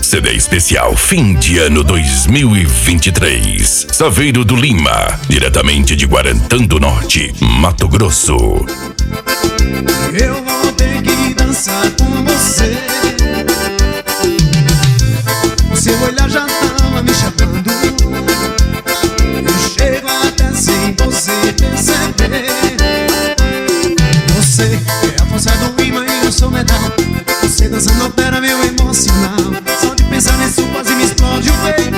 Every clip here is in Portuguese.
CD especial fim de ano 2023. Saveiro do Lima, diretamente de Guarantã do Norte, Mato Grosso. Eu vou ter que dançar com você. O seu olhar já tava me chamando. Eu chego até sem você perceber. Você é a força do imã e eu sou metal. Você dançando altera meu emocional. Só de pensar nisso quase me explode o peito.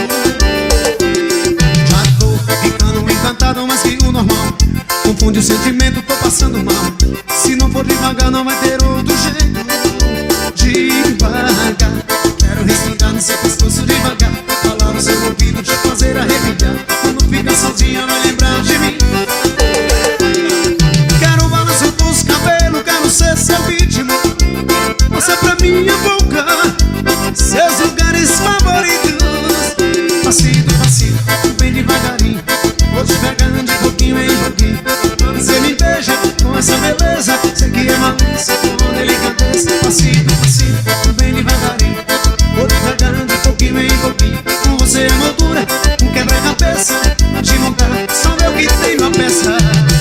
Já tô ficando encantado mais que o normal. Confunde o sentimento, tô passando mal. Se não for devagar não vai ter outro jeito. Devagar, quero respirar no seu pescoço devagar. Falar no seu ouvido, te fazer arrepiar. Quando fica sozinha vai lembrar de mim. Quero o balanço dos cabelos, quero ser seu ritmo. Você pra mim é boca, seus lugares favoritos. Passito, passito, bem devagarinho. Vou te pegando de pouquinho em pouquinho. Quando você me beija com essa beleza, sei que é malícia com delicadeza. Passito, passito, bem devagarinho. Vou te pegando de pouquinho em pouquinho. Com você é moldura, um quebra-cabeça. Pra te montar, só eu que tenho a peça.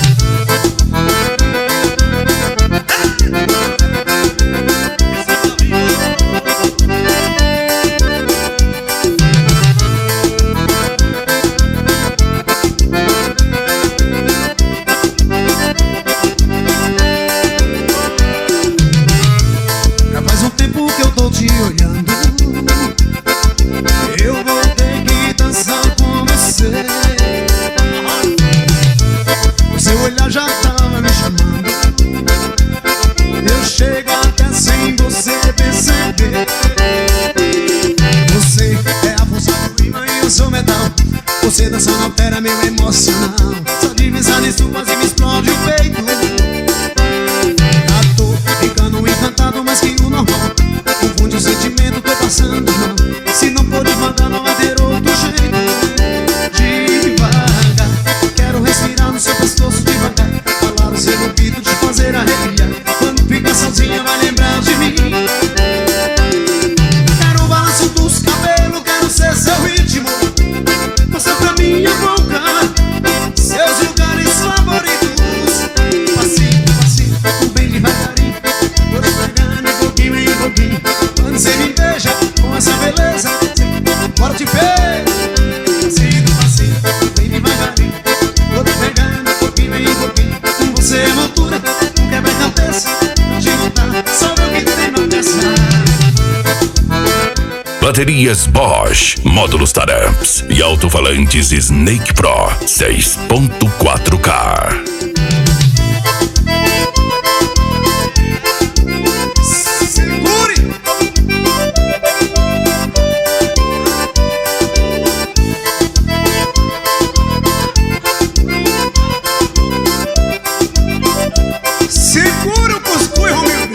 Você dançando altera meu emocional. Só de pensar nisso quase me explode o peito. Já tô ficando encantado mais que o normal. Confunde o sentimento, tô passando mal. Se não for devagar não vai ter outro jeito. Devagar, quero respirar no seu pescoço devagar. Falar no seu ouvido, te fazer arrepiar. Quando fica sozinha vai lembrar de mim. Quero o balanço dos cabelos, quero ser seu ritmo. Você pra minha boca, seus lugares favoritos. Passinho, passinho, bem devagarinho. Vou te pegando de pouquinho em pouquinho. Quando você me beija com essa beleza, bora te ver. Passinho, passinho, bem devagarinho. Vou te pegando de pouquinho em pouquinho. Com você é montura, um quebra-cabeça. Pra te montar, só eu que tenho na peça. Baterias Bosch, módulos Taramps e alto-falantes Snake Pro 6.4K. Segura o cuscuz, Romildo.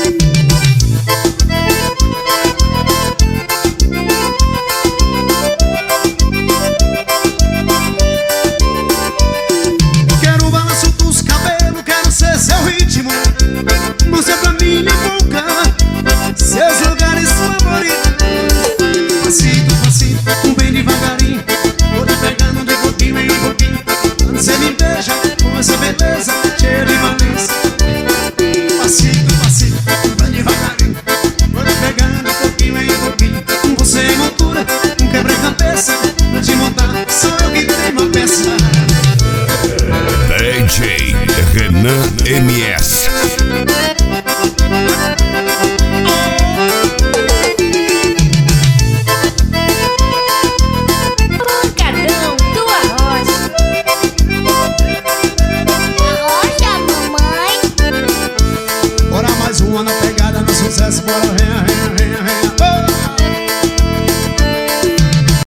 Quero o balanço dos cabelos, quero ser seu ritmo. Você pra minha boca, seus lugares favoritos. Passito, passito, bem devagarinho. Vou te pegando de pouquinho em pouquinho. Quando você me beija com essa beleza, cheia de malícia. Passito, passito, bem devagarinho. Vou te pegando de pouquinho em pouquinho. Com você em montura, um quebra-cabeça. Pra te montar, só eu que tenho uma peça. DJ Renan MS.